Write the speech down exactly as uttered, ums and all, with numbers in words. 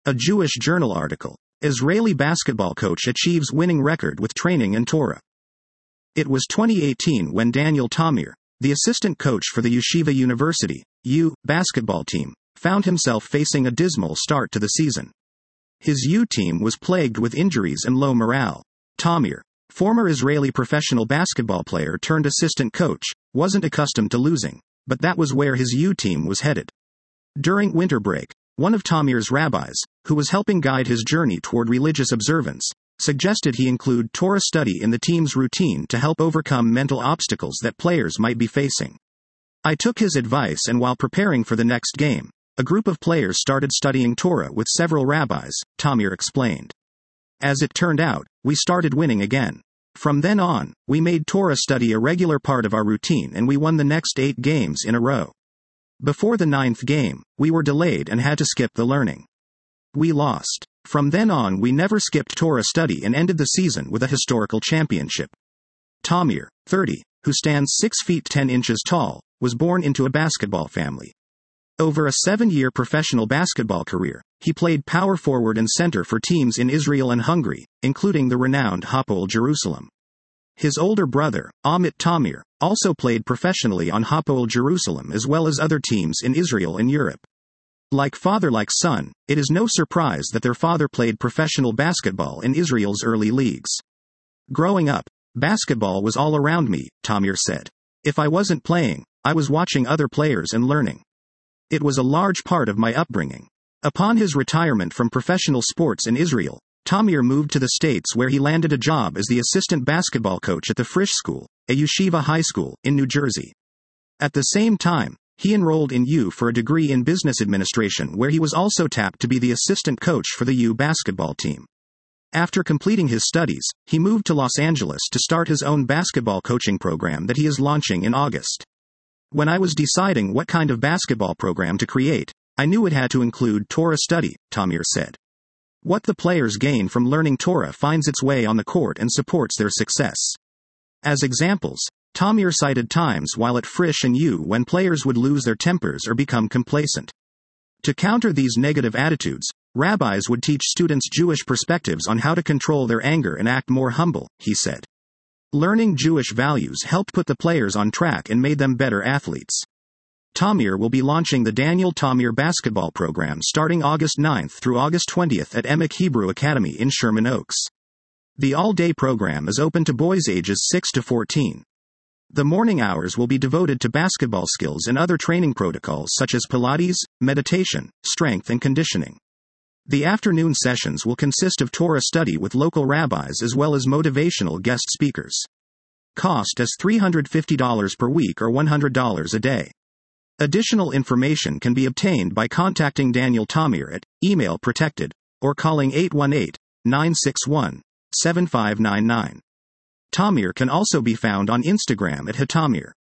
A Jewish Journal article. Israeli basketball coach achieves winning record with training in Torah. It was twenty eighteen when Daniel Tamir, the assistant coach for the Yeshiva University, U, basketball team, found himself facing a dismal start to the season. His U team was plagued with injuries and low morale. Tamir, former Israeli professional basketball player turned assistant coach, wasn't accustomed to losing, but that was where his U team was headed. During winter break, one of Tamir's rabbis, who was helping guide his journey toward religious observance, suggested he include Torah study in the team's routine to help overcome mental obstacles that players might be facing. I took his advice, and while preparing for the next game, a group of players started studying Torah with several rabbis, Tamir explained. As it turned out, we started winning again. From then on, we made Torah study a regular part of our routine, and we won the next eight games in a row. Before the ninth game, we were delayed and had to skip the learning. We lost. From then on, we never skipped Torah study and ended the season with a historical championship. Tamir, thirty, who stands six feet ten inches tall, was born into a basketball family. Over a seven-year professional basketball career, he played power forward and center for teams in Israel and Hungary, including the renowned Hapoel Jerusalem. His older brother, Amit Tamir, also played professionally on Hapoel Jerusalem as well as other teams in Israel and Europe. Like father like son, it is no surprise that their father played professional basketball in Israel's early leagues. Growing up, basketball was all around me, Tamir said. If I wasn't playing, I was watching other players and learning. It was a large part of my upbringing. Upon his retirement from professional sports in Israel, Tamir moved to the States, where he landed a job as the assistant basketball coach at the Frisch School, a yeshiva high school, in New Jersey. At the same time, he enrolled in U for a degree in business administration, where he was also tapped to be the assistant coach for the U basketball team. After completing his studies, he moved to Los Angeles to start his own basketball coaching program that he is launching in August. When I was deciding what kind of basketball program to create, I knew it had to include Torah study, Tamir said. What the players gain from learning Torah finds its way on the court and supports their success. As examples, Tamir cited times while at Frisch and U when players would lose their tempers or become complacent. To counter these negative attitudes, rabbis would teach students Jewish perspectives on how to control their anger and act more humble, he said. Learning Jewish values helped put the players on track and made them better athletes. Tamir will be launching the Daniel Tamir basketball program starting August ninth through August twentieth at Emek Hebrew Academy in Sherman Oaks. The all-day program is open to boys ages six to fourteen. The morning hours will be devoted to basketball skills and other training protocols such as Pilates, meditation, strength and conditioning. The afternoon sessions will consist of Torah study with local rabbis as well as motivational guest speakers. Cost is three hundred fifty dollars per week or one hundred dollars a day. Additional information can be obtained by contacting Daniel Tamir at email protected or calling eight one eight, nine six one, seven five nine nine. Tamir can also be found on Instagram at Hatamir.